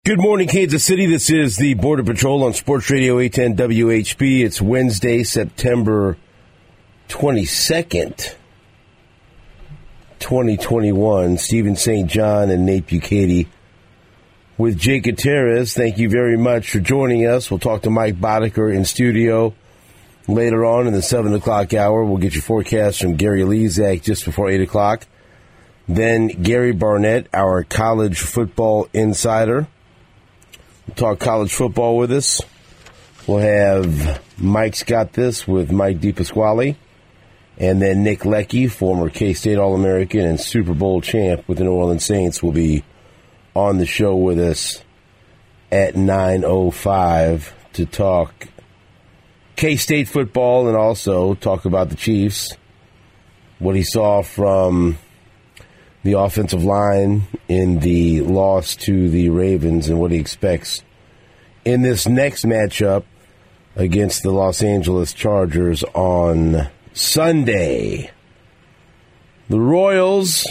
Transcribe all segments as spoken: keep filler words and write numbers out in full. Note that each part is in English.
Good morning, Kansas City. This is the Border Patrol on Sports Radio eight ten W H B. It's Wednesday, September twenty-second, twenty twenty-one. Stephen Saint John and Nate Bukaty with Jake Gutierrez. Thank you very much for joining us. We'll talk to Mike Boddicker in studio later on in the seven o'clock hour. We'll get your forecast from Gary Lezak just before eight o'clock. Then Gary Barnett, our college football insider. Talk college football with us. We'll have Mike's Got This with Mike DePasquale. And then Nick Leckie, former K-State All-American and Super Bowl champ with the New Orleans Saints, will be on the show with us at nine oh five to talk K-State football and also talk about the Chiefs, what he saw from the offensive line in the loss to the Ravens and what he expects in this next matchup against the Los Angeles Chargers on Sunday. The Royals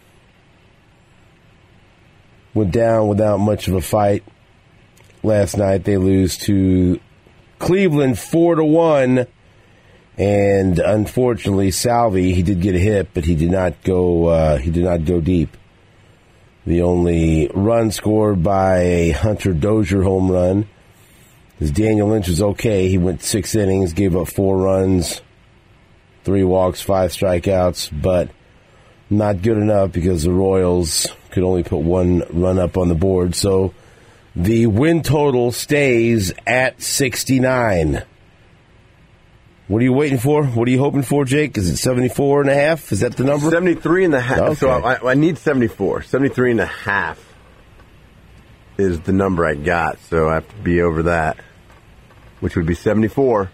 went down without much of a fight last night. They lose to Cleveland four to one. And unfortunately, Salvi, he did get a hit, but he did not go. Uh, he did not go deep. The only run scored by a Hunter Dozier home run. Because Daniel Lynch was okay. He went six innings, gave up four runs, three walks, five strikeouts, but not good enough because the Royals could only put one run up on the board. So the win total stays at sixty-nine. What are you waiting for? What are you hoping for, Jake? Is it seventy-four and a half? Is that the number? seventy-three and a half. Okay. So I, I need seventy-four. seventy-three and a half is the number I got, so I have to be over that, which would be seventy-four.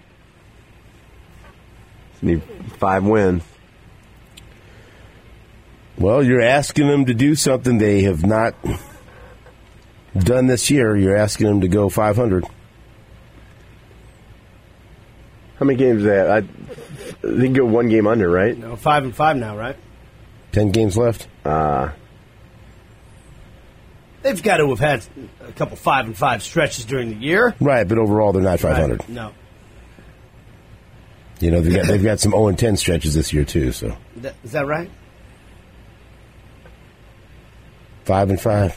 So need five wins. Well, you're asking them to do something they have not done this year. You're asking them to go five hundred. How many games they have? I, they can go one game under, right? No, five and five now, right? Ten games left. Uh, They've got to have had a couple five and five stretches during the year. Right, but overall they're not five hundred. Right. No. You know, they've got, they've got some oh and ten stretches this year, too. So That, is that right? Five and five.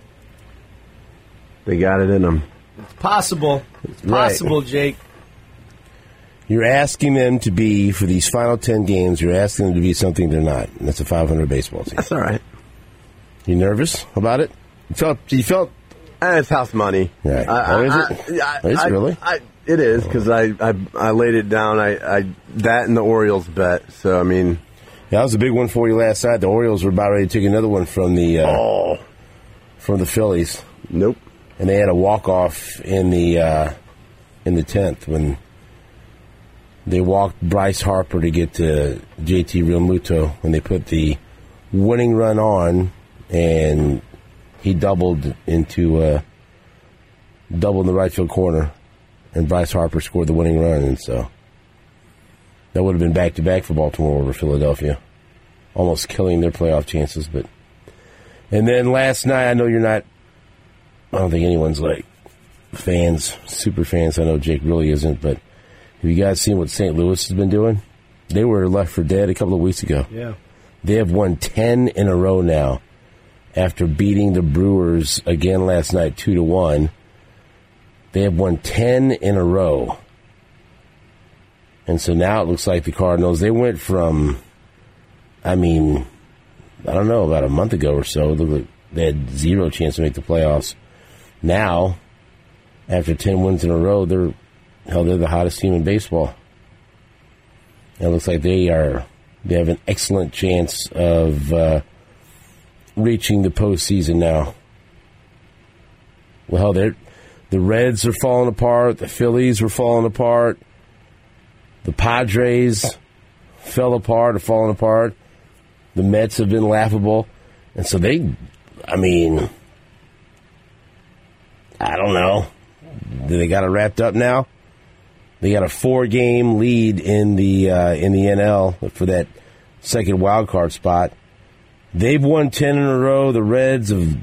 they got it in them. It's possible. It's Right. possible, Jake. You're asking them to be, for these final ten games, you're asking them to be something they're not. And that's a five hundred baseball team. That's all right. You nervous about it? You felt, you felt Eh, it's house money. Right. I, Oh, is I, it? I, Is it I, really? I, it is, because I, I, I laid it down. I, I that and the Orioles bet. So, I mean... Yeah, that was a big one for you last night. The Orioles were about ready to take another one from the uh, Oh. from the Phillies. Nope. And they had a walk-off in the uh, in the tenth when they walked Bryce Harper to get to J T Realmuto when they put the winning run on, and he doubled into uh, doubled in the right field corner, and Bryce Harper scored the winning run, and so that would have been back-to-back for Baltimore over Philadelphia, almost killing their playoff chances. But and then last night, I know you're not. I don't think anyone's like fans, super fans. I know Jake really isn't, but. Have you guys seen what Saint Louis has been doing? They were left for dead a couple of weeks ago. Yeah. They have won ten in a row now after beating the Brewers again last night two to one. They have won ten in a row. And so now it looks like the Cardinals, they went from, I mean, I don't know, about a month ago or so, it looked like they had zero chance to make the playoffs. Now, after ten wins in a row, they're Hell, they're the hottest team in baseball. And it looks like they are. They have an excellent chance of uh, reaching the postseason now. Well, they're the Reds are falling apart. The Phillies were falling apart. The Padres fell apart, are falling apart. The Mets have been laughable, and so they. I mean, I don't know. Do they got it wrapped up now? They got a four-game lead in the uh, in the N L for that second wild card spot. They've won ten in a row. The Reds have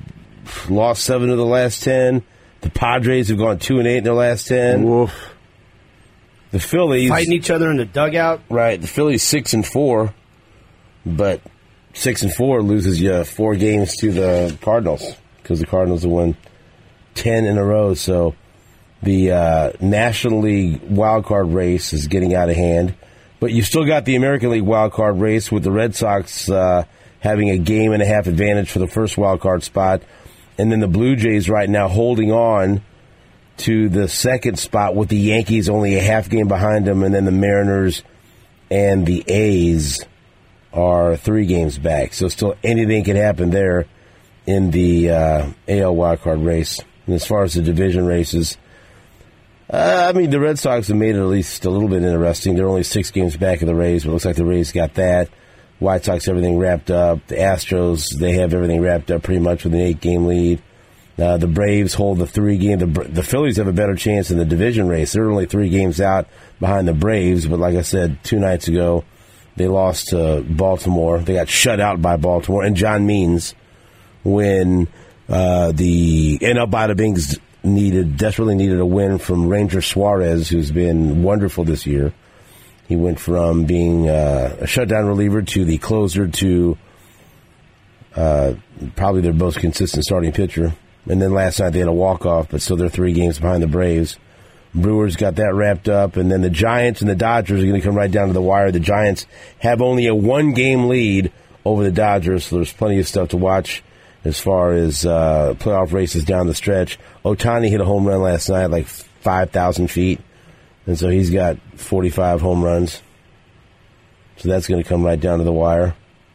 lost seven of the last ten. The Padres have gone two and eight in their last ten. Woof. The Phillies Fighting each other in the dugout. right. The Phillies six and four, but six and four loses you four games to the Cardinals because the Cardinals have won ten in a row. So the uh, National League wild card race is getting out of hand, but you still got the American League wild card race with the Red Sox uh, having a game and a half advantage for the first wild card spot, and then the Blue Jays right now holding on to the second spot with the Yankees only a half game behind them, and then the Mariners and the A's are three games back. So still anything can happen there in the uh, A L wildcard race. And as far as the division races, uh, I mean, the Red Sox have made it at least a little bit interesting. They're only six games back of the Rays, but it looks like the Rays got that. White Sox, everything wrapped up. The Astros, they have everything wrapped up pretty much with an eight-game lead. Uh, the Braves hold the three-game. The, the Phillies have a better chance in the division race. They're only three games out behind the Braves, but like I said two nights ago, they lost to Baltimore. They got shut out by Baltimore. And John Means, when uh, the N L Bada Bings needed, desperately needed a win from Ranger Suarez, who's been wonderful this year. He went from being uh, a shutdown reliever to the closer to uh, probably their most consistent starting pitcher. And then last night they had a walk-off, but still they're three games behind the Braves. Brewers got that wrapped up, and then the Giants and the Dodgers are going to come right down to the wire. The Giants have only a one-game lead over the Dodgers, so there's plenty of stuff to watch as far as uh, playoff races down the stretch. Ohtani hit a home run last night, like five thousand feet, and so he's got forty-five home runs. So that's going to come right down to the wire.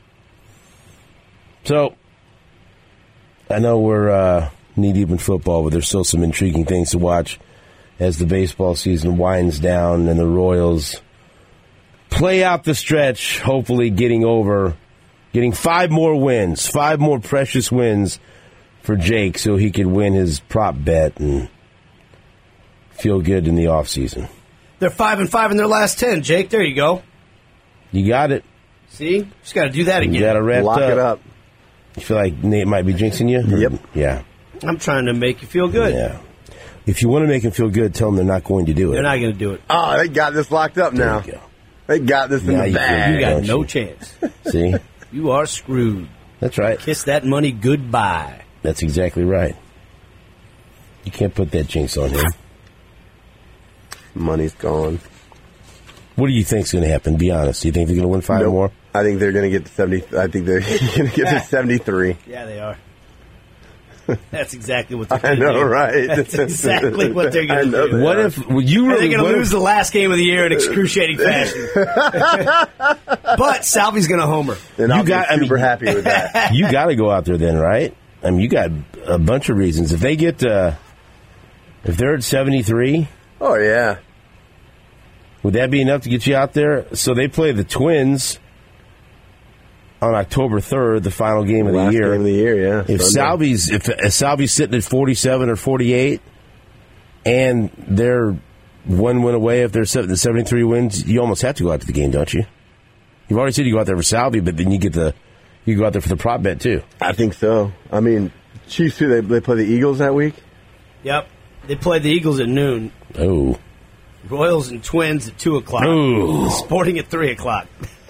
So I know we're uh, knee-deep in football, but there's still some intriguing things to watch as the baseball season winds down and the Royals play out the stretch, hopefully getting over, getting five more wins, five more precious wins for Jake so he can win his prop bet and feel good in the offseason. They're five and five in their last ten, Jake. There you go. You got it. See? Just got to do that again. You got to wrap Lock up. it up. You feel like Nate might be jinxing you? Or- Yep. Yeah. I'm trying to make you feel good. Yeah. If you want to make them feel good, tell them they're not going to do it. They're not going to do it. Oh, they got this locked up There now. you go. They got this in Now the you bag. feel You got don't no you? chance. See? You are screwed. That's right. Kiss that money goodbye. That's exactly right. You can't put that jinx on him. Money's gone. What do you think's going to happen? Be honest. Do you think they're going to win five Nope. more? I think they're going to get to seventy. I think they're going to get to seventy-three. Yeah, they are. That's exactly what they're I going to do. know, right? That's exactly what they're I going know to do. they What are. if well, you And really they're going what to if- lose the last game of the year in excruciating fashion. But Salvy's going to homer. And You I'll got- I be super mean- happy with that. you got to go out there then, right? I mean, you got a bunch of reasons. If they get, uh, if they're at seventy-three, Oh yeah. would that be enough to get you out there? So they play the Twins on October third, the final game of Last the year. game of the year, yeah. If Sunday. Salvy's if, if Salvy's sitting at forty-seven or forty-eight, and they're one win away, if they're seven, seventy-three wins, you almost have to go out to the game, don't you? You've already said you go out there for Salvy, but then you get the you go out there for the prop bet too. I think so. I mean, Chiefs too. They they play the Eagles that week. Yep. They played the Eagles at noon. Oh, Royals and Twins at two o'clock. Ooh. Sporting at three o'clock.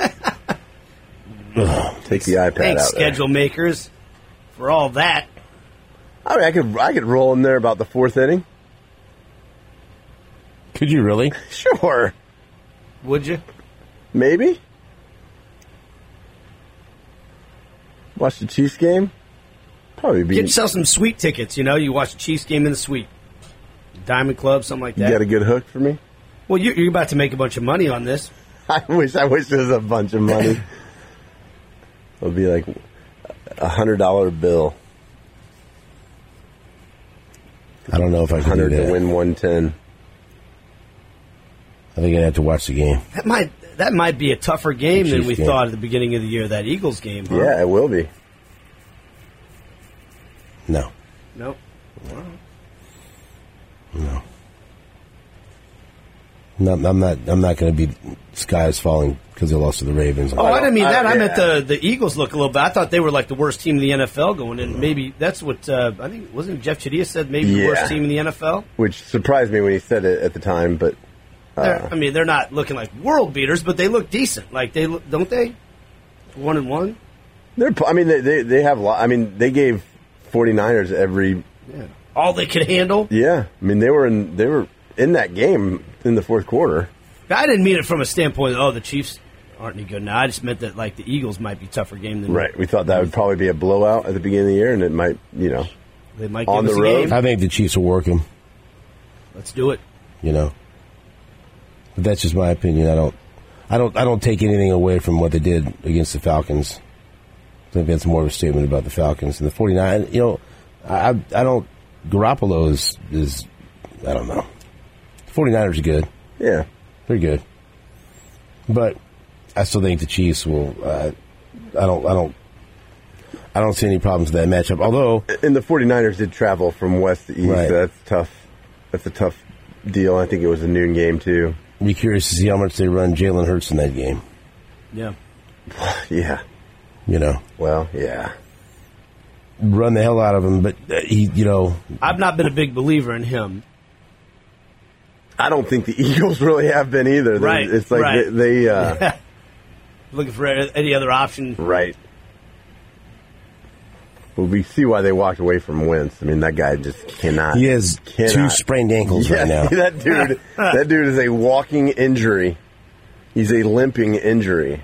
Take the iPad Thanks, out there. schedule makers, for all that. I mean, I could I could roll in there about the fourth inning. could you really? Sure, Would you? maybe. Watch the Chiefs game. Probably be. Get yourself some sweet tickets. You know, you watch the Chiefs game in the suite. Diamond Club, something like You that. got a good hook for me. Well, you're, you're about to make a bunch of money on this. I wish I wish there was a bunch of money. It'll be like a hundred dollar bill. I don't know if I can do Hundred to that. win one ten. I think I'd have to watch the game. That might that might be a tougher game The than Chiefs we game. thought at the beginning of the year. That Eagles game. Huh? Yeah, it will be. No, Nope. no. No, I'm not. I'm not going to be sky is falling because they lost to the Ravens. Oh, I didn't mean that. I, I, meant the the Eagles look a little bit. I thought they were like the worst team in the N F L going in. Maybe that's what uh, I think. Wasn't Jeff Chadiha said maybe Yeah. the worst team in the N F L? Which surprised me when he said it at the time, but They're- uh, I mean, they're not looking like world beaters, but they look decent. Like they look, don't they? One and one. they're. I mean, they they, they have. a lot. I mean, they gave 49ers every. Yeah. All they could handle. Yeah, I mean, they were in. They were in that game in the fourth quarter. I didn't mean it from a standpoint. Oh, the Chiefs aren't any good now. I just meant that like the Eagles might be a tougher game than Right. We thought that would probably be a blowout at the beginning of the year, and it might, you know, They might On give us the a road? game. I think the Chiefs will work him. Let's do it. You know, but that's just my opinion. I don't. I don't. I don't take anything away from what they did against the Falcons. I think that's more of a statement about the Falcons and the 49. You know, I. I don't. Garoppolo is. is I don't know. The 49ers are good. yeah. They're good, but I still think the Chiefs will. Uh, I don't. I don't. I don't see any problems with that matchup. Although, And the 49ers did travel from west to east. Right. So that's tough. That's a tough deal. I think it was a noon game too. I'd be curious to see how much they run Jalen Hurts in that game. Yeah. Yeah. You know, Well, yeah. run the hell out of him. But uh, he, you know, I've not been a big believer in him. I don't think the Eagles really have been either. They're- Right, It's like right. they, they uh, Looking for any other option. right. Well, we see why they walked away from Wentz. I mean, that guy just cannot. he has cannot. two sprained ankles Yeah, right now. that dude. that dude is a walking injury. He's a limping injury.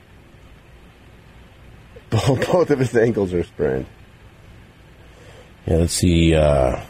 Both both of his ankles are sprained. Yeah, let's see. Uh,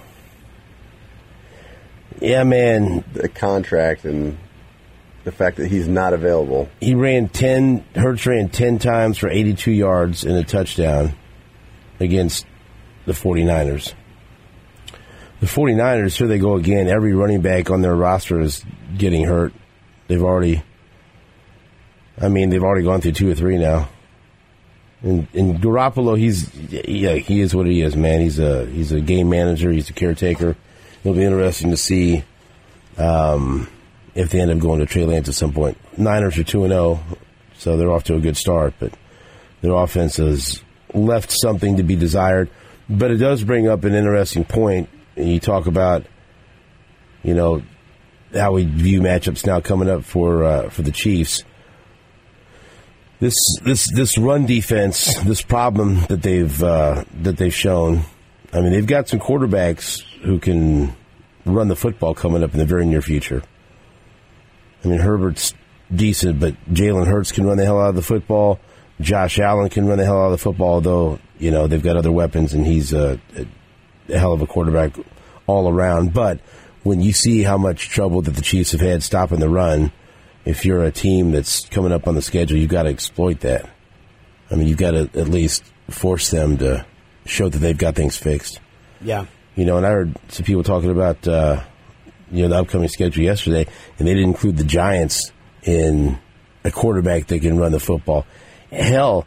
yeah, man, The contract and the fact that he's not available. he ran ten. Hurts ran ten times for eighty-two yards and a touchdown against the 49ers. The 49ers, here they go again. Every running back on their roster is getting hurt. They've already, I mean, they've already gone through two or three now. And, and Garoppolo, he's yeah, he is what he is, man. He's a he's a game manager. He's a caretaker. It'll be interesting to see um, if they end up going to Trey Lance at some point. Niners are two and zero, so they're off to a good start, but their offense has left something to be desired. But it does bring up an interesting point. And you talk about, you know, how we view matchups now coming up for uh, for the Chiefs. This this this run defense, this problem that they've uh, that they've shown. I mean, they've got some quarterbacks who can run the football coming up in the very near future. I mean, Herbert's decent, but Jalen Hurts can run the hell out of the football. Josh Allen can run the hell out of the football, although, you know, they've got other weapons, and he's a, a hell of a quarterback all around. But when you see how much trouble that the Chiefs have had stopping the run, if you're a team that's coming up on the schedule, you've got to exploit that. I mean, you've got to at least force them to show that they've got things fixed. Yeah. You know, and I heard some people talking about, uh, you know, the upcoming schedule yesterday, and they didn't include the Giants in a quarterback that can run the football. Hell,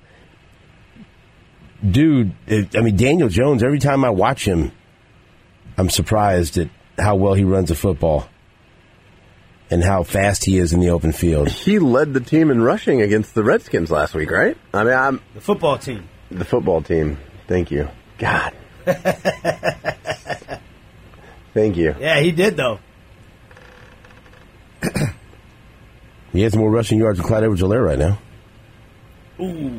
dude, it, I mean, Daniel Jones, every time I watch him, I'm surprised at how well he runs a football and how fast he is in the open field. He led the team in rushing against the Redskins last week, right? I mean, I'm The football team. the football team. Thank you. God. Thank you. Yeah, he did, though. He has more rushing yards than Clyde Edwards-Helaire right now. Ooh.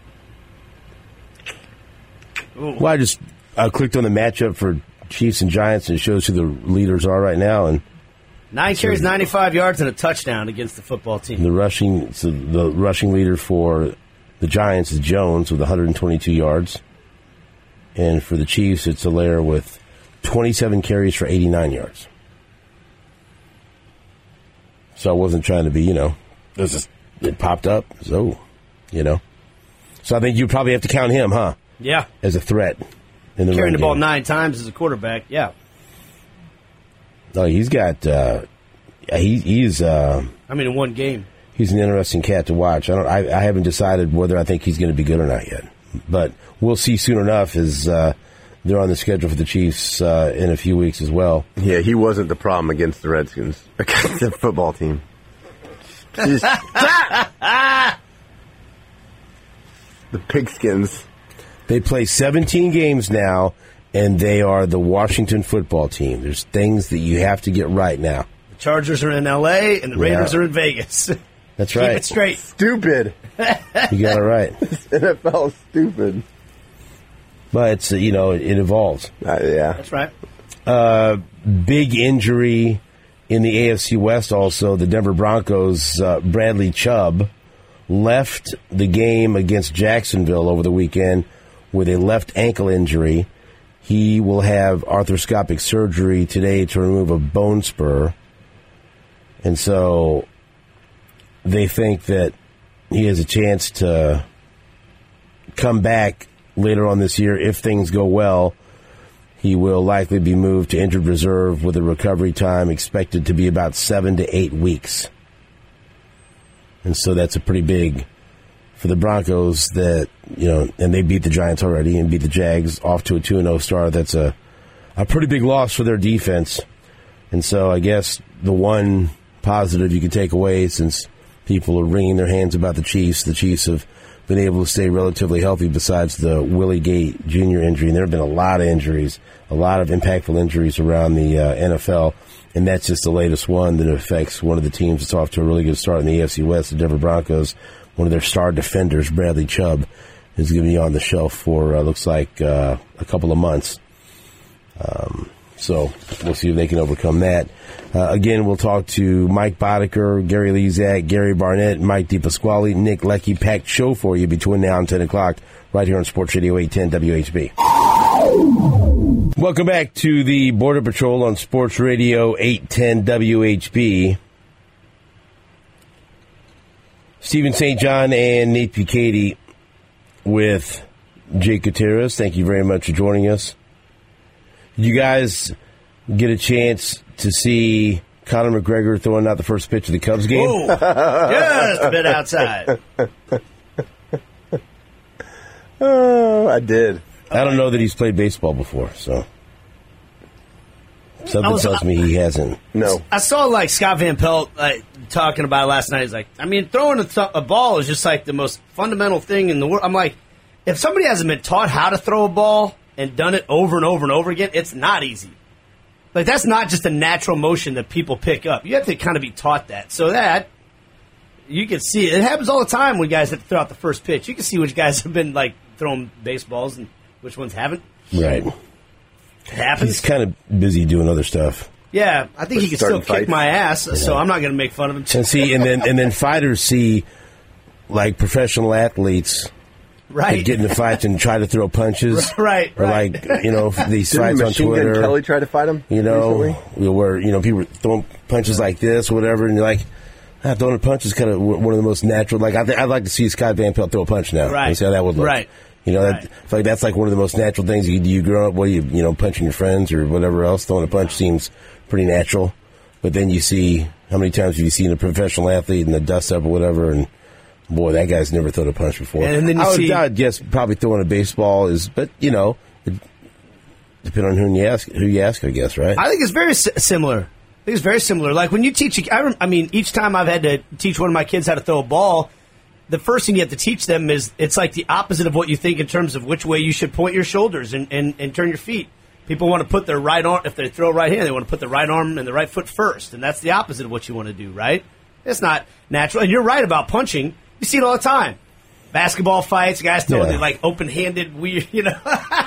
Ooh. Well, I just I clicked on the matchup for Chiefs and Giants, and it shows who the leaders are right now. And Nine carries, ninety-five yards, and a touchdown against the football team. the rushing so the rushing leader for the Giants is Jones with one hundred twenty-two yards, and for the Chiefs, it's Helaire with twenty-seven carries for eighty-nine yards. So I wasn't trying to be, you know, this is, it popped up, so, you know. So I think you probably have to count him, huh, Yeah. as a threat in the Carrying run the ball game. nine times as a quarterback. Yeah. Oh, he's got, uh, he, he's, uh, I mean, in one game. he's an interesting cat to watch. I don't, I, I haven't decided whether I think he's going to be good or not yet, but we'll see soon enough as, uh, they're on the schedule for the Chiefs uh, in a few weeks as well. Yeah, he wasn't the problem against the Redskins, against the football team. Just, the pigskins. They play seventeen games now, and they are the Washington football team. There's things that you have to get right now. The Chargers are in L A, and the Raiders Yeah. are in Vegas. That's right. Keep it straight. Stupid. You got it right. N F L is stupid. But, it's, uh, you know, it, it evolves. Uh, yeah. That's right. Uh, big injury in the A F C West also. The Denver Broncos, uh, Bradley Chubb, left the game against Jacksonville over the weekend with a left ankle injury. He will have arthroscopic surgery today to remove a bone spur. And so they think that he has a chance to come back later on this year if things go well. He will likely be moved to injured reserve with a recovery time expected to be about seven to eight weeks. And so that's a pretty big for the Broncos that, you know, and they beat the Giants already and beat the Jags off to a two and oh start. That's a, a pretty big loss for their defense. And so I guess the one positive you can take away, since people are wringing their hands about the Chiefs, the Chiefs have been able to stay relatively healthy besides the Willie Gate Junior injury. And there have been a lot of injuries, a lot of impactful injuries around the uh, N F L. And that's just the latest one that affects one of the teams that's off to a really good start in the A F C West, the Denver Broncos. One of their star defenders, Bradley Chubb, is going to be on the shelf for, uh, looks like, uh, a couple of months. Um, so we'll see if they can overcome that. Uh, again, we'll talk to Mike Boddicker, Gary Lezak, Gary Barnett, Mike DePasquale, Nick Leckie. Packed show for you between now and ten o'clock right here on Sports Radio eight ten W H B. Welcome back to the Border Patrol on Sports Radio eight ten W H B. Stephen Saint John and Nate Bukaty with Jake Gutierrez. Thank you very much for joining us. Did you guys get a chance to see Conor McGregor throwing out the first pitch of the Cubs game? Whoa, just a bit outside. Oh, I did. I don't know that he's played baseball before, so something was- tells me he hasn't. No. I saw like Scott Van Pelt uh, talking about it last night. He's like, I mean, throwing a, th- a ball is just like the most fundamental thing in the world. I'm like, if somebody hasn't been taught how to throw a ball and done it over and over and over again, it's not easy. Like, that's not just a natural motion that people pick up. You have to kind of be taught that. So that, you can see it. It happens all the time when guys have to throw out the first pitch. You can see which guys have been, like, throwing baseballs and which ones haven't. Right. It happens. He's kind of busy doing other stuff. Yeah, I think he can still starting kick fights. my ass, so I'm not going to make fun of him. And see, and then and then fighters see like professional athletes Right. get into fights and try to throw punches. Right, Or right. like, you know, these Didn't fights on Machine Twitter. Gun Kelly try to fight him You know, recently? where, you know, people throwing punches like this or whatever, and you're like, ah, throwing a punch is kind of one of the most natural. Like, I th- I'd like to see Scott Van Pelt throw a punch now. Right. And see how that would look. Right. You know, that, Right. I feel like that's like one of the most natural things. You, you grow up, what do you, you know, punching your friends or whatever else, throwing a punch seems pretty natural. But then you see, how many times have you seen a professional athlete in the dust up or whatever, and boy, that guy's never thrown a punch before. And then you I would, see- I would guess probably throwing a baseball is, but, you know, it, depending on who you ask, who you ask, I guess, right? I think it's very si- similar. I think it's very similar. Like when you teach, I, rem- I mean, each time I've had to teach one of my kids how to throw a ball, the first thing you have to teach them is it's like the opposite of what you think in terms of which way you should point your shoulders and, and, and turn your feet. People want to put their right arm, if they throw right hand, they want to put the right arm and the right foot first. And that's the opposite of what you want to do, right? It's not natural. And you're right about punching. You see it all the time. Basketball fights, guys throwing Yeah. it like open-handed, weird, you know.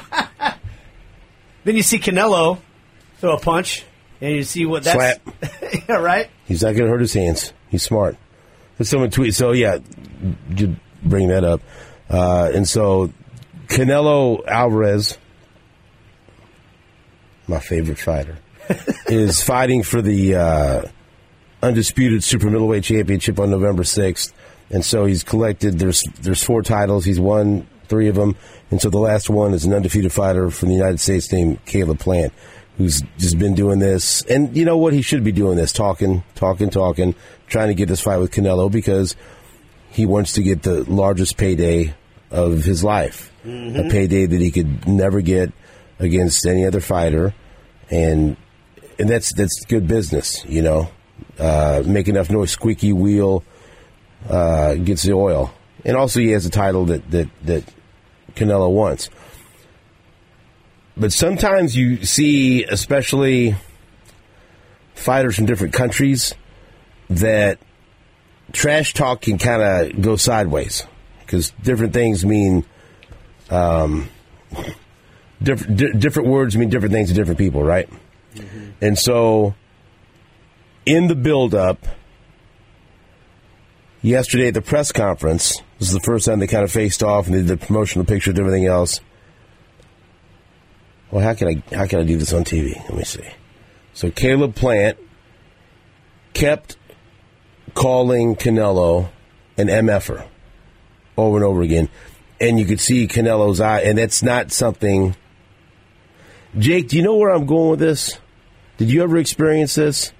Then you see Canelo throw a punch, and you see what that's... Slap. Yeah, right? He's not going to hurt his hands. He's smart. But someone tweet. So yeah, you bring that up. Uh, and so Canelo Alvarez, my favorite fighter, is fighting for the uh, undisputed super middleweight championship on November sixth. And so he's collected. There's there's four titles. He's won three of them. And so the last one is an undefeated fighter from the United States named Caleb Plant, who's just been doing this. And you know what? He should be doing this, talking, talking, talking, trying to get this fight with Canelo because he wants to get the largest payday of his life, mm-hmm. a payday that he could never get against any other fighter, and and that's that's good business, you know. Uh, make enough noise, squeaky wheel uh, gets the oil, and also he has a title that that that Canelo wants. But sometimes you see, especially fighters from different countries, that trash talk can kind of go sideways because different things mean um, different di- different words mean different things to different people, right? Mm-hmm. And so, in the build-up yesterday at the press conference, this is the first time they kind of faced off and they did the promotional picture and everything else. Well, how can I how can I do this on T V? Let me see. So Caleb Plant kept calling Canelo an M F-er over and over again. And you could see Canelo's eye, and that's not something... Jake, do you know where I'm going with this? Did you ever experience this?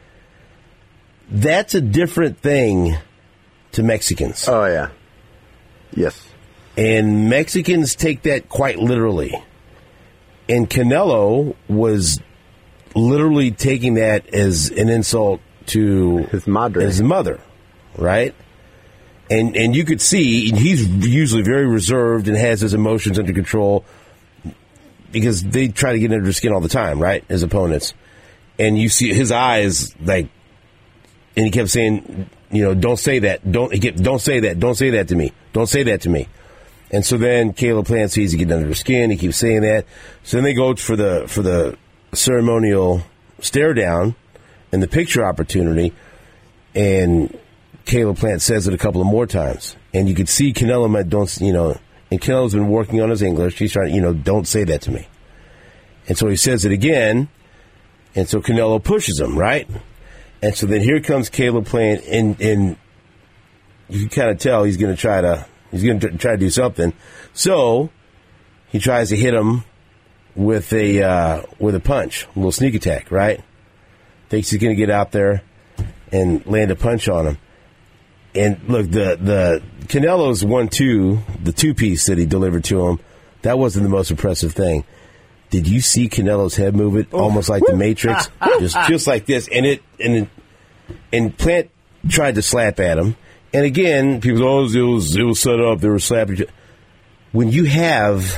That's a different thing to Mexicans. Oh, yeah. Yes. And Mexicans take that quite literally. And Canelo was literally taking that as an insult to his mother, his mother, right? And and you could see he's usually very reserved and has his emotions under control because they try to get under his skin all the time, right? His opponents, and you see his eyes like, and he kept saying, you know, don't say that, don't don't say that, don't say that to me, don't say that to me. And so then Caleb Plant sees he getting under his skin. He keeps saying that. So then they go for the for the ceremonial stare down and the picture opportunity, and Caleb Plant says it a couple of more times, and you could see Canelo don't you know, and Canelo's been working on his English. He's trying, you know, don't say that to me, and so he says it again, and so Canelo pushes him, right, and so then here comes Caleb Plant, and and you can kind of tell he's going to try to he's going to try to do something, so he tries to hit him with a uh, with a punch, a little sneak attack, right? Thinks he's going to get out there and land a punch on him. And look, the the Canelo's one two, the two piece that he delivered to him, that wasn't the most impressive thing. Did you see Canelo's head move it, oh. almost like the Matrix, just just like this? And it and it, and Plant tried to slap at him. And again, people go, oh, it was it was set up. They were slapping. When you have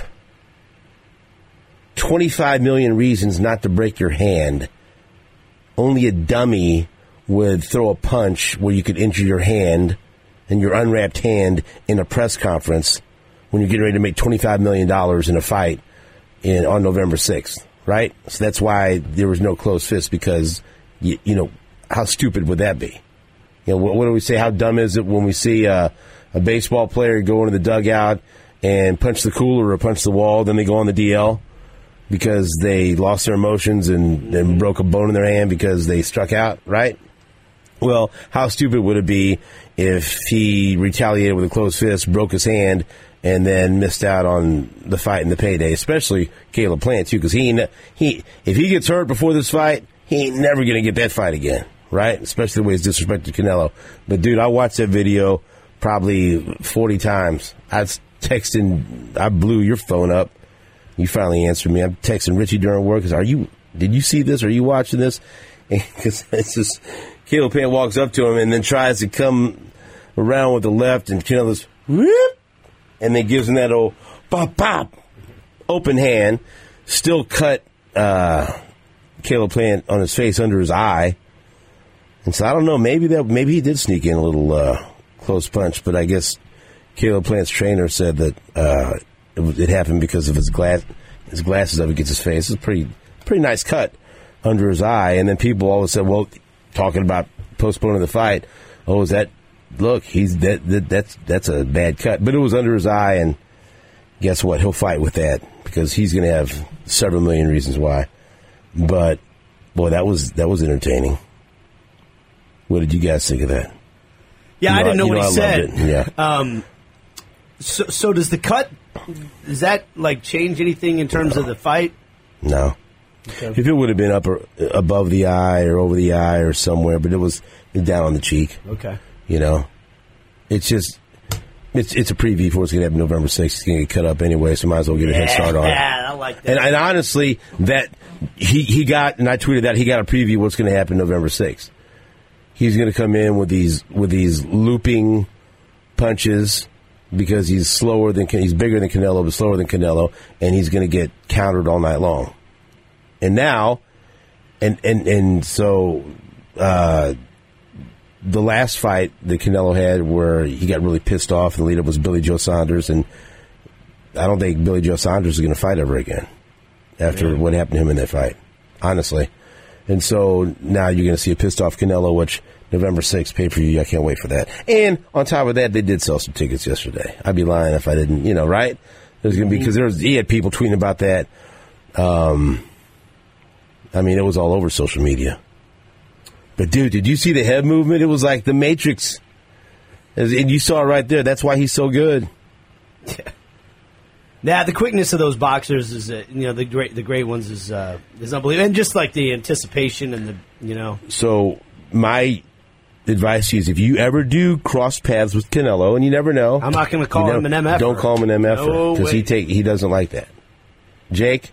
twenty-five million reasons not to break your hand, only a dummy would throw a punch where you could injure your hand and your unwrapped hand in a press conference when you're getting ready to make twenty-five million dollars in a fight in on November sixth, right? So that's why there was no close fist, because, you, you know, how stupid would that be? You know, what, what do we say? How dumb is it when we see a, a baseball player go into the dugout and punch the cooler or punch the wall, then they go on the D L because they lost their emotions and, and broke a bone in their hand because they struck out, right? Well, how stupid would it be if he retaliated with a closed fist, broke his hand, and then missed out on the fight and the payday? Especially Caleb Plant, too, because he, he, if he gets hurt before this fight, he ain't never going to get that fight again, right? Especially the way he's disrespected Canelo. But, dude, I watched that video probably forty times. I was texting, I blew your phone up. You finally answered me. I'm texting Richie during work. Are you, did you see this? Are you watching this? Because it's just... Caleb Plant walks up to him and then tries to come around with the left, and Canelo's whoop, and then gives him that old pop pop open hand. Still cut uh, Caleb Plant on his face under his eye, and so I don't know. Maybe that maybe he did sneak in a little uh, close punch, but I guess Caleb Plant's trainer said that uh, it, it happened because of his glass his glasses up against his face. It's a pretty pretty nice cut under his eye, and then people all of a sudden, well, talking about postponing the fight. Oh, is that? Look, he's that, that. That's that's a bad cut, but it was under his eye, and guess what? He'll fight with that because he's going to have several million reasons why. But boy, that was that was entertaining. What did you guys think of that? Yeah, you know, I didn't know, you know what he I said. Yeah. Um, so, so does the cut? Does that like change anything in terms no. of the fight? No. Okay. If it would have been up or above the eye or over the eye or somewhere, but it was down on the cheek. Okay. You know, it's just It's it's a preview for what's going to happen November sixth. It's going to get cut up anyway, so might as well get a head start on it. Yeah, I like that. And, and honestly, that he, he got, and I tweeted that, he got a preview of what's going to happen November sixth. He's going to come in with these with these looping punches because he's slower than he's bigger than Canelo, but slower than Canelo, and he's going to get countered all night long. And now, and and and so. Uh, The last fight that Canelo had where he got really pissed off and the lead-up was Billy Joe Saunders, and I don't think Billy Joe Saunders is going to fight ever again after yeah. what happened to him in that fight, honestly. And so now you're going to see a pissed-off Canelo, which November sixth pay-per-view, I can't wait for that. And on top of that, they did sell some tickets yesterday. I'd be lying if I didn't, you know, right? There's going to be, because there was, he had people tweeting about that. Um, I mean, it was all over social media. But, dude, did you see the head movement? It was like the Matrix. And you saw it right there. That's why he's so good. Yeah. Yeah, the quickness of those boxers is, uh, you know, the great the great ones is uh, is unbelievable. And just like the anticipation and the, you know. So, my advice to you is if you ever do cross paths with Canelo, and you never know. I'm not going to call him an M F. Don't call him an M F No because he take he doesn't like that. Jake?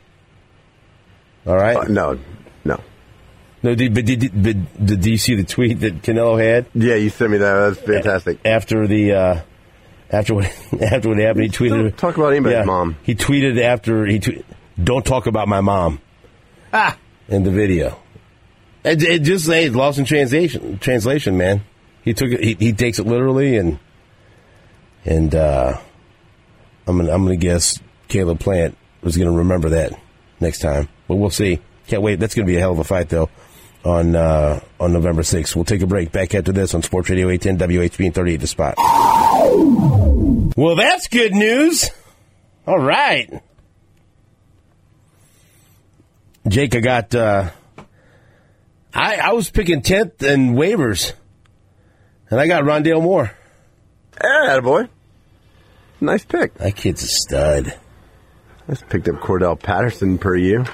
All right? Uh, no, no. No, did, but did, did, did you see the tweet that Canelo had? Yeah, you sent me that. That's fantastic. After the uh, after what after what happened, he tweeted. Don't talk about anybody's yeah, mom. He tweeted after he tweet, don't talk about my mom. Ah, in the video, it, it just hey, lost in translation. Translation, man. He took it. He, he takes it literally, and and uh, I'm gonna I'm gonna guess Caleb Plant was gonna remember that next time, but we'll see. Can't wait. That's gonna be a hell of a fight, though. On uh, on November sixth. We'll take a break. Back after this on Sports Radio eight ten W H B and thirty-eight The Spot. Well, that's good news. All right. Jake, I got... Uh, I, I was picking tenth and waivers. And I got Rondale Moore. Yeah, boy. Nice pick. That kid's a stud. I just picked up Cordell Patterson per you.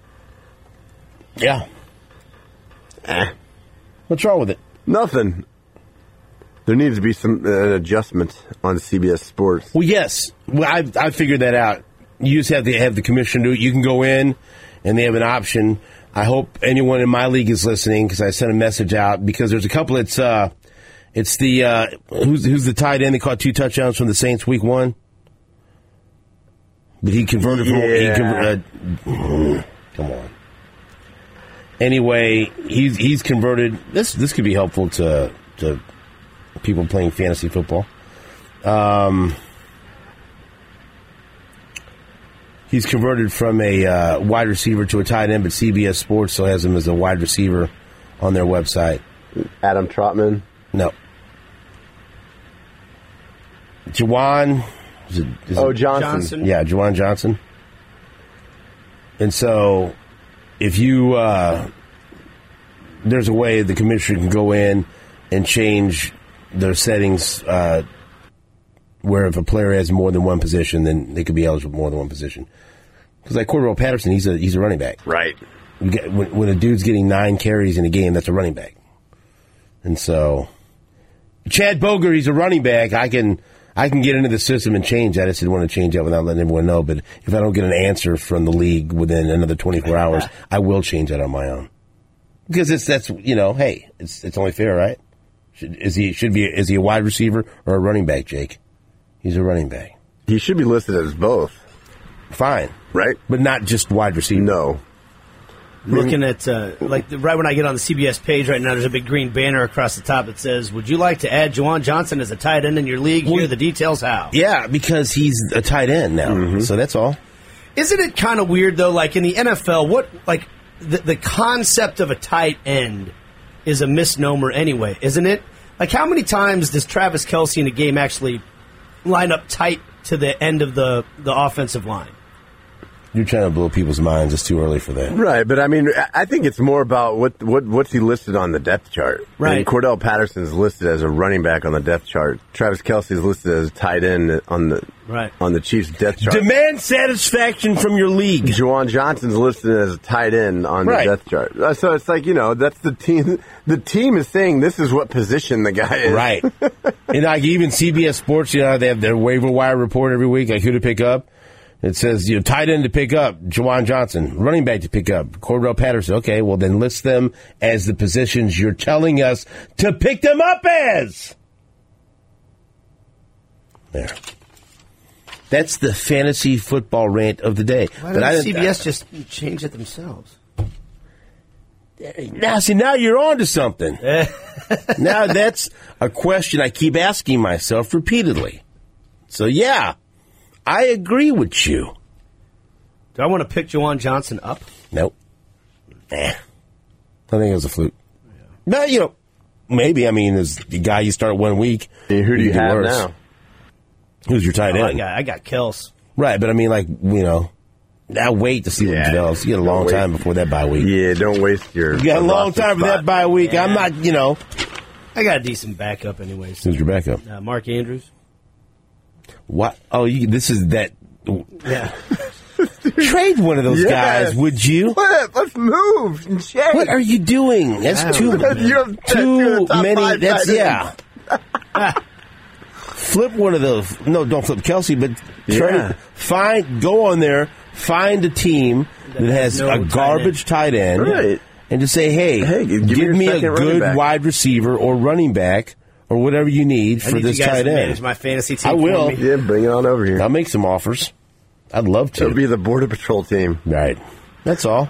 Yeah. Eh. What's wrong with it? Nothing. There needs to be some uh, adjustment on C B S Sports. Well, yes. Well, I I figured that out. You just have to have the commission do it. You can go in, and they have an option. I hope anyone in my league is listening because I sent a message out because there's a couple. It's uh, it's the uh, who's who's the tight end that caught two touchdowns from the Saints week one, but he converted from. Yeah. He conver- uh, come on. Anyway, he's he's converted. This this could be helpful to to people playing fantasy football. Um, he's converted from a uh, wide receiver to a tight end, but C B S Sports still has him as a wide receiver on their website. Adam Trotman? No. Juwan. Is it, is oh, it, Johnson. Johnson. Yeah, Juwan Johnson. And so, if you, uh, there's a way the commissioner can go in and change their settings uh, where if a player has more than one position, then they could be eligible for more than one position. Because like Cordell Patterson, he's a he's a running back. Right. You get, when, when a dude's getting nine carries in a game, that's a running back. And so, Chad Boger, he's a running back. I can I can get into the system and change that. I just didn't want to change that without letting everyone know. But if I don't get an answer from the league within another twenty-four hours, I will change that on my own. Because it's that's you know, hey, it's it's only fair, right? Should, is he should be is he a wide receiver or a running back, Jake? He's a running back. He should be listed as both. Fine, right? But not just wide receiver. No. Looking at, uh, like, the, right when I get on the C B S page right now, there's a big green banner across the top that says, would you like to add Juwan Johnson as a tight end in your league? Here are the details how. Yeah, because he's a tight end now. Mm-hmm. So that's all. Isn't it kind of weird, though, like in the N F L, what, like, the, the concept of a tight end is a misnomer anyway, isn't it? Like, how many times does Travis Kelce in a game actually line up tight to the end of the, the offensive line? You're trying to blow people's minds. It's too early for that. Right, but I mean, I think it's more about what what what's he listed on the depth chart. Right. And Cordell Patterson's listed as a running back on the depth chart. Travis Kelce's listed as a tight end on the right. on the Chiefs' depth chart. Demand satisfaction from your league. Juwan Johnson's listed as a tight end on Right. the depth chart. Uh, So it's like, you know, that's the team. The team is saying this is what position the guy is. Right. And like even C B S Sports, you know, they have their waiver wire report every week, like who to pick up. It says, you know, tight end to pick up, Juwan Johnson. Running back to pick up, Cordell Patterson. Okay, well then list them as the positions you're telling us to pick them up as. There. That's the fantasy football rant of the day. Why But doesn't I- C B S just change it themselves? Now, see, now you're on to something. Now that's a question I keep asking myself repeatedly. So, yeah, I agree with you. Do I want to pick Juwan Johnson up? Nope. Eh. I think it was a fluke. Yeah. No, you know, maybe. I mean, as the guy you start one week. Who do you have worse. now? Who's your tight Oh, I end? got, I got Kels. Right, but I mean, like, you know, now wait to see what Yeah. develops. You got a long Don't time wait. before that bye week. Yeah, don't waste your. You got a long roster time for spot. that bye week. Yeah. I'm not, you know. I got a decent backup anyways. Who's your backup? Uh, Mark Andrews. What? Oh, you, this is that. Yeah. Trade one of those Yes. guys, would you? What? Let's move and change. What are you doing? That's I too don't know, You have too the top many. five That's tight yeah. Flip one of those. No, don't flip Kelsey, but trade. Yeah. Find. Go on there. Find a team that, That has has no a tight garbage tight end, Right. and just say, "Hey, Hey, give me give your me a second running good back." wide receiver or running back or whatever you need I for need this you guys tight to manage end." my fantasy team I will. for me. Yeah, bring it on over here. I'll make some offers. I'd love to. It'll be the Border Patrol team. Right. That's all.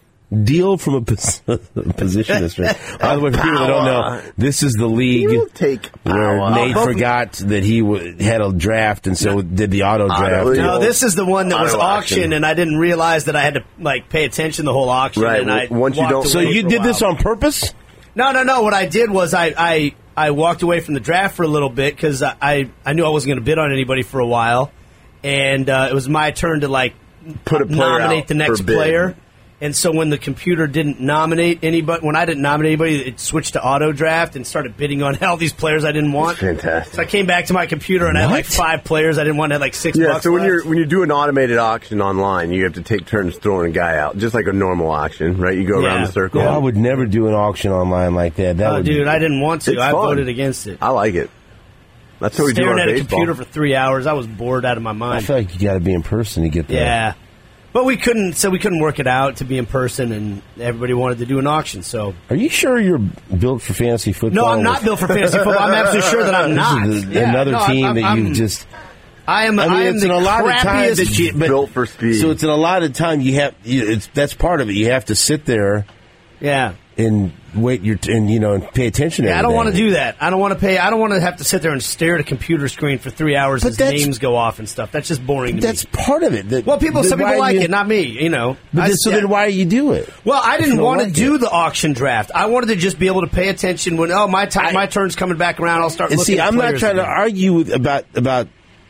Deal from a pos- position. This right. By the way, for people that don't know, this is the league You take where power. Nate both- forgot that he w- had a draft and so did the auto draft. Auto, No, this is the one that was Auto auction. auction, and I didn't realize that I had to like pay attention the whole auction. Right, And I once you walked don't- So away you for a did this while. on purpose? No, no, no. What I did was I I, I walked away from the draft for a little bit because I, I I knew I wasn't going to bid on anybody for a while, and uh, it was my turn to like Put a player nominate out the next for bid. player. And so when the computer didn't nominate anybody, when I didn't nominate anybody, it switched to auto draft and started bidding on all these players I didn't want. Fantastic. So I came back to my computer and I had like What? five players I didn't want. I had like six Yeah, bucks so when left. you're when you do an automated auction online, you have to take turns throwing a guy out, just like a normal auction, right? You go around Yeah. the circle. I would never do an auction online like that. That Oh, would dude, I didn't want to. It's I fun. voted against it. I like it. That's how we do Staring our at a baseball. computer for three hours, I was bored out of my I mind. feel like you got to be in person to get that. Yeah, but we couldn't. So we couldn't work it out to be in person, and everybody wanted to do an auction. So Are you sure you're built for fantasy football? no, I'm not built for fantasy football. I'm absolutely sure that I'm not. This is Yeah, another no, I'm- team I'm- that I'm- you just. I am. I I, mean, am it's the in a lot of times that crappiest- you but, Built for speed. So it's in a lot of time you have. You, it's that's part of it. You have to sit there Yeah. and wait your t- and you know and pay attention. to Yeah, I don't everything. want to do that. I don't want to pay. I don't want to have to sit there and stare at a computer screen for three hours But as that's- names go off and stuff. That's just boring to That's me. part of it. That- Well, people. then Some people why like you- it, not me. You know. But I- then, so yeah. then why do you do it? Well, I If you didn't don't want to like do it. the auction draft. I wanted to just be able to pay attention when oh my time, I- my turn's coming back around. I'll start. And looking see, at I'm not players trying to again. argue with, about about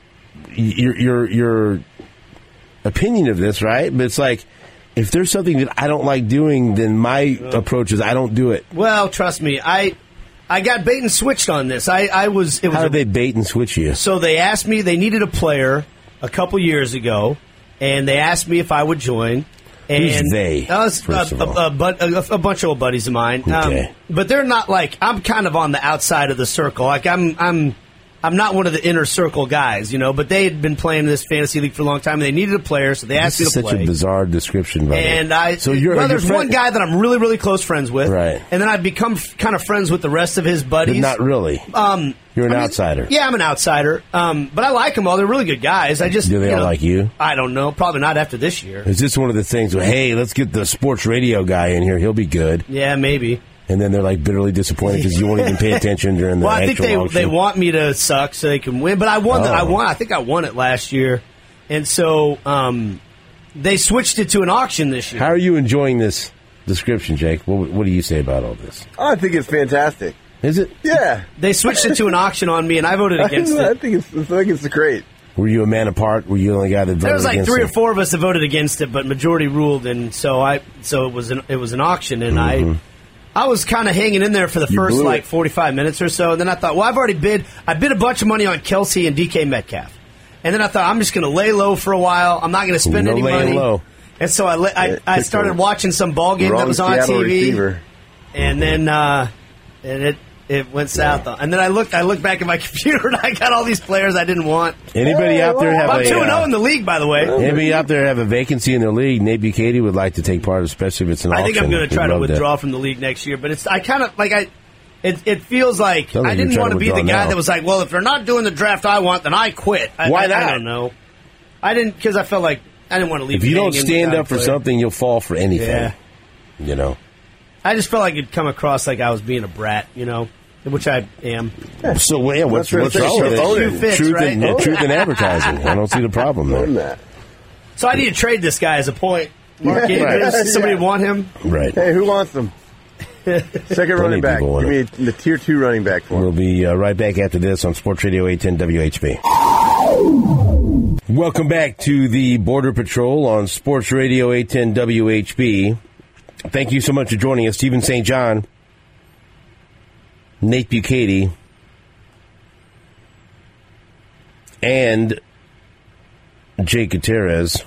your your your opinion of this, right? But it's like if there's something that I don't like doing, then my approach is I don't do it. Well, trust me, I I got bait and switched on this. I, I was it was How a- did they bait and switch you? so they asked me they needed a player a couple years ago, and they asked me if I would join. And Who's they, Uh, s- first a, of all? a, a, but- a, a bunch of old buddies of mine. Okay. Um, but they're not like I'm kind of on the outside of the circle. Like I'm I'm I'm not one of the inner circle guys, you know. But they had been playing this fantasy league for a long time, and they needed a player, so they asked This me is to such play. a bizarre description, by the way. And I, so you're well, you're there's friend- one guy that I'm really, really close friends with, Right. And then I've become f- kind of friends with the rest of his but buddies. not really. Um, You're an I mean, outsider. Yeah, I'm an outsider. Um, but I like them all. They're really good guys. I just Do they you all know, like you? I don't know. Probably not after this year. Is this one of the things where hey, let's get the sports radio guy in here? He'll be good. Yeah, maybe. And then they're like bitterly disappointed because you won't even pay attention during the Well, I think actual they auction. they want me to suck so they can win. But I won. The, I Oh. won. I think I won it last year, and so um, they switched it to an auction this year. How are you enjoying this description, Jake? What, what do you say about all this? I think it's fantastic. Is it? Yeah. They switched it to an auction on me, and I voted I against think it. it's, I think it's great. Were you a man apart? Were you the only guy that voted There was like against three it? or four of us that voted against it, but majority ruled, and so I so it was an it was an auction, and Mm-hmm. I I was kind of hanging in there for the You first blew like it. forty-five minutes or so, and then I thought, well, I've already bid. I bid a bunch of money on Kelsey and D K Metcalf, and then I thought I'm just going to lay low for a while. I'm not going to spend No any laying money. low. And so I la- I, Yeah, I picked started the watching some ball game that Wrong was on Seattle T V, receiver. and then uh, and it. It went south, and then I looked. I looked back at my computer, and I got all these players I didn't want. Anybody out there have I'm a two and zero uh, in the league, by the way. anybody out there have a vacancy in their league? Nate Bukaty would like to take part, especially if it's an I auction. think I'm going to try We'd to love withdraw from the league next year, but it's I kind of like I. It it feels like Sounds like I you're didn't trying want to to be the withdraw guy now. that was like, well, if they're not doing the draft I want, then I quit. I, Why I, not? I don't know. I didn't because I felt like I didn't want to leave. If you don't hanging stand without up for a player. something, you'll fall for anything. Yeah. You know. I just felt like it'd come across like I was being a brat, you know, which I am. So well, yeah, what's, That's what's what wrong they with say. it? Own it. Fits, Truth, right? in, yeah, truth in advertising. I don't see the problem Own there. that. So I need to trade this guy as a point. Mark Yeah, Andrews, right. somebody Yeah. want him? Right. Hey, who wants them? Second running back. people want Give me the tier two running back for We'll him. be uh, right back after this on Sports Radio eight ten W H B. Welcome back to the Border Patrol on Sports Radio eight ten W H B. Thank you so much for joining us. Stephen Saint John, Nate Bukaty, and Jake Gutierrez.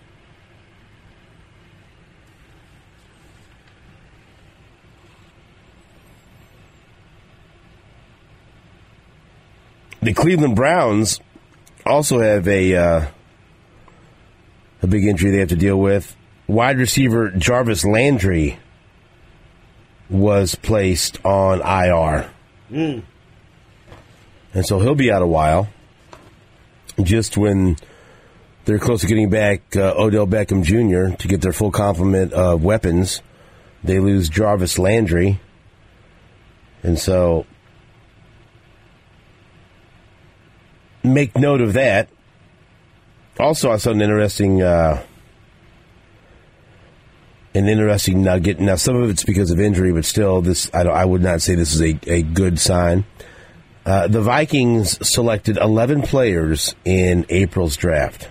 The Cleveland Browns also have a uh, a big injury they have to deal with. Wide receiver Jarvis Landry was placed on I R. Mm. And so he'll be out a while. Just when they're close to getting back uh, Odell Beckham Junior to get their full complement of weapons, they lose Jarvis Landry. And so make note of that. Also, I saw an interesting, uh, an interesting nugget. Now, some of it's because of injury, but still, this I, don't, I would not say this is a, a good sign. Uh, the Vikings selected eleven players in April's draft,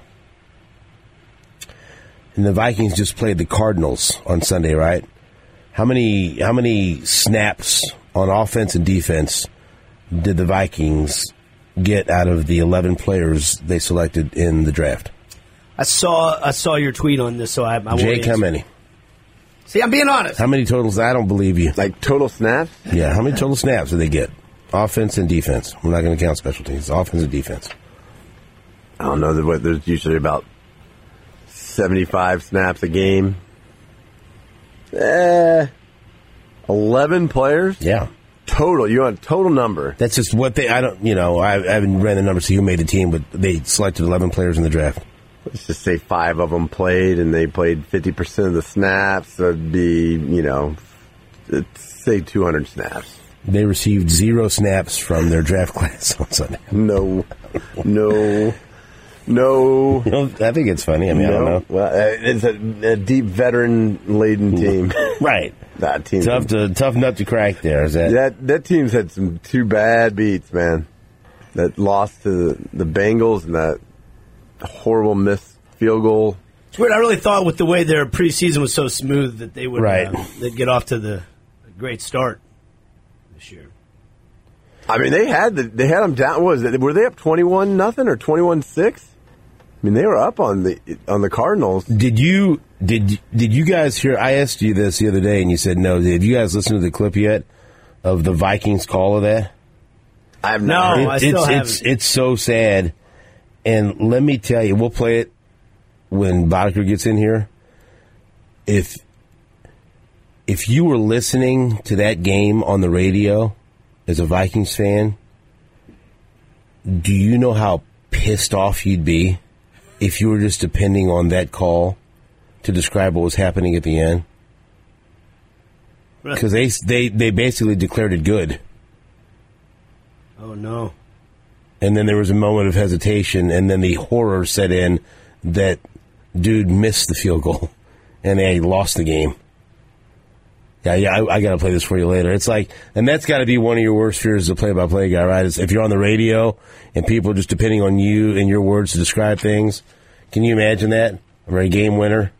and the Vikings just played the Cardinals on Sunday, right? How many how many snaps on offense and defense did the Vikings get out of the eleven players they selected in the draft? I saw I saw your tweet on this, so I, I won't Jake, how answer. many? See, I'm being honest. How many totals? I don't believe you. Like total snaps? Yeah, how many total snaps did they get? Offense and defense. I'm not going to count special teams. Offense and defense. I don't know. There's there's usually about seventy-five snaps a game. Eh, eleven players Yeah. total. You want a total number? That's just what they, I don't, you know, I, I haven't ran the numbers to who made the team, but they selected eleven players in the draft. Let's just say five of them played, and they played fifty percent of the snaps. So it'd be, you know, let's say two hundred snaps. They received zero snaps from their draft class on Sunday. No, no, no. You know, I think it's funny. I mean, I don't no. know. Well, uh, it's a, a deep veteran-laden team. Right. That team. Tough to tough nut to crack there. Is that? That that team's had some two bad beats, man. That loss to the, the Bengals and that horrible missed field goal. It's weird. I really thought with the way their preseason was so smooth that they would Right. uh, they'd get off to the a great start this year. I mean, they had the, they had them down. What was it? Were they up twenty-one nothing or twenty-one six? I mean, they were up on the on the Cardinals. Did you did did you guys hear? I asked you this the other day, and you said no. Did you guys listen to the clip yet of the Vikings call of that? I have No, not. I heard. still it's, haven't. it's it's so sad. And let me tell you, we'll play it when Boddicker gets in here. If if you were listening to that game on the radio as a Vikings fan, do you know how pissed off you'd be if you were just depending on that call to describe what was happening at the end? Because they, they, they basically declared it good. Oh no! And then there was a moment of hesitation, and then the horror set in that dude missed the field goal, and they lost the game. Yeah, yeah, I, I got to play this for you later. It's like, and that's got to be one of your worst fears as a play-by-play guy, right? Is if you're on the radio and people are just depending on you and your words to describe things. Can you imagine that? I'm a game winner.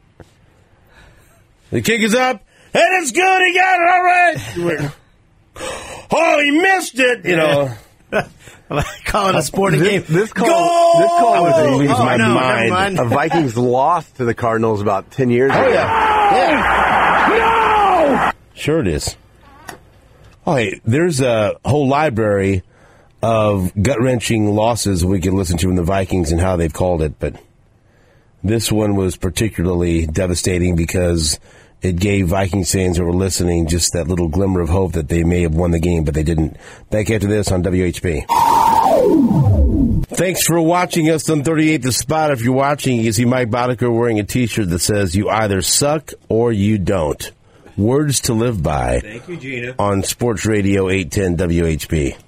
The kick is up, and it's good. He got it. All right. Oh, he missed it. You know. I'm calling a sporting this, game. This call, Goal! this call was Oh, a, lose oh, my no, mind. never mind. a Vikings loss to the Cardinals about ten years Oh, ago. yeah. Yeah. No! Sure it is. Oh, hey, there's a whole library of gut-wrenching losses we could listen to in the Vikings and how they've called it, but this one was particularly devastating because it gave Vikings fans who were listening just that little glimmer of hope that they may have won the game, but they didn't. Back after this on W H B. Thanks for watching us on thirty-eight The Spot. If you're watching, you can see Mike Boddicker wearing a T-shirt that says, "You either suck or you don't." Words to live by. Thank you, Gina. On Sports Radio eight ten W H B.